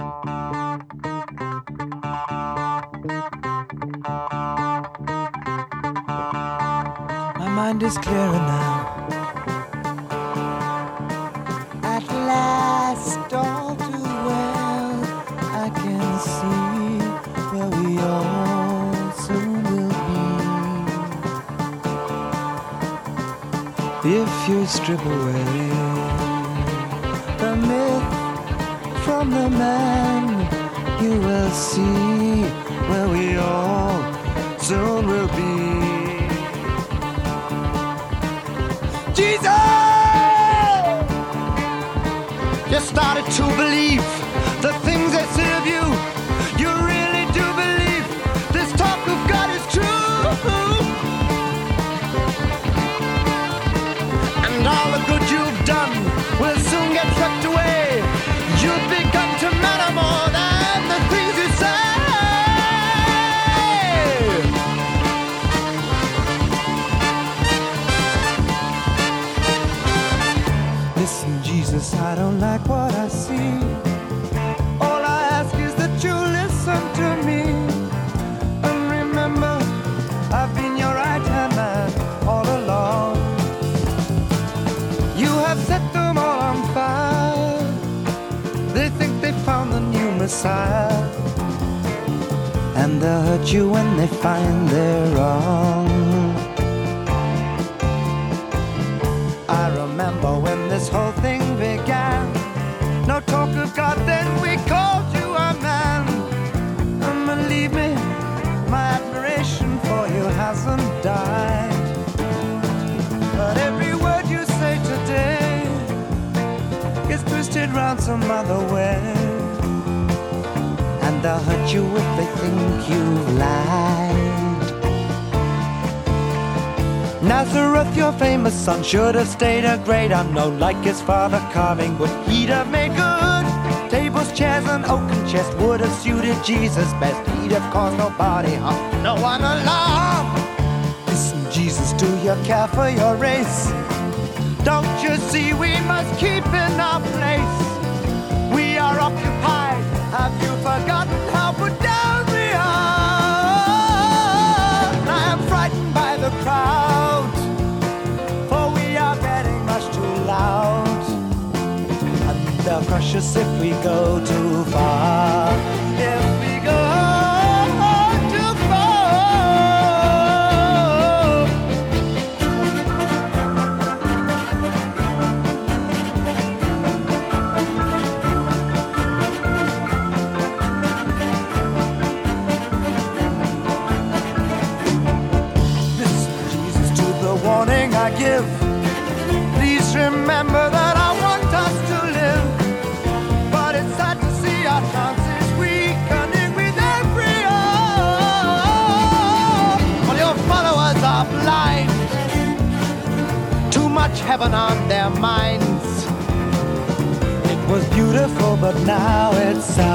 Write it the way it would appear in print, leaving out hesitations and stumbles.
My mind is clearer now. At last, all too well, I can see where we all soon will be. If you strip away the myth from the man, you will see where we all soon will be. Jesus! You started to believe the things that serve you. You really do believe this talk of God is true. And all the good you've done will soon get swept away. You've begun to matter more than the things you say. Listen, Jesus, I don't like what I see. All I ask is that you listen to me. And remember, I've been your right-hand man all along. You have set them all on fire. They think they found the new Messiah. And they'll hurt you when they find they're wrong. I remember when this whole thing began. No talk of God, then we called you a man. And believe me, my admiration for you hasn't died. But every word you say today gets twisted round some other way. And they'll hurt you if they think you've lied. Nazareth, your famous son, should have stayed a great unknown. Like his father carving wood, he'd have made good. Tables, chairs, and oaken chest would have suited Jesus best. He'd have caused nobody harm, no one alarm. Listen, Jesus, do you care for your race? Don't you see we must keep in our place? We are occupied. Have you forgotten how put down we are? I am frightened by the crowd, for we are getting much too loud. And they'll crush us if we go too far. If we go too far. Warning I give, please remember that I want us to live. But it's sad to see our chances weakening with every hour. All your followers are blind, too much heaven on their minds. It was beautiful, but now it's sad.